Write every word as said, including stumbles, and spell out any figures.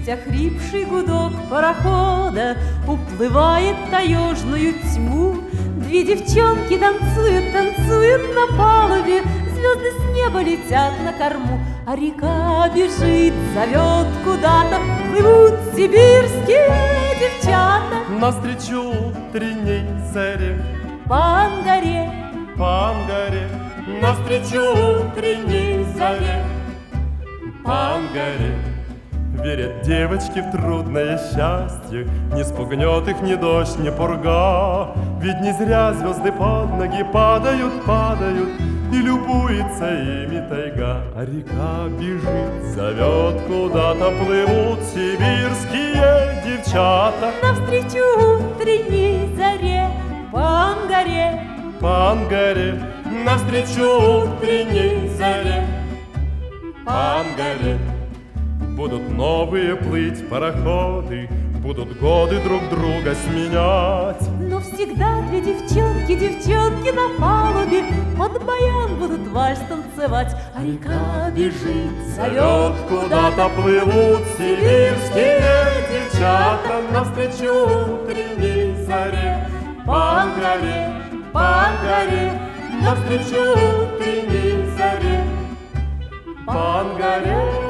слышать охрипший гудок парохода, уплывает таежную тьму. Две девчонки танцуют, танцуют на палубе, звезды с неба летят на корму, а река бежит, зовет куда-то, плывут сибирские девчата. Навстречу утренней заре, по Ангаре, по Ангаре, навстречу утренней заре, по Ангаре. Верят девочки в трудное счастье, не спугнет их ни дождь, ни пурга. Ведь не зря звезды под ноги падают, падают, и любуется ими тайга. А река бежит, зовет куда-то, плывут сибирские девчата. Навстречу утренней заре, по Ангаре, по Ангаре, навстречу утренней заре, по Ангаре. Будут новые плыть пароходы, будут годы друг друга сменять. Но всегда две девчонки, девчонки на палубе под баян будут вальс танцевать. А река бежит, зовет куда-то, плывут сибирские девчата. Навстречу утренней заре, по Ангаре, по Ангаре, навстречу утренней заре, по Ангаре.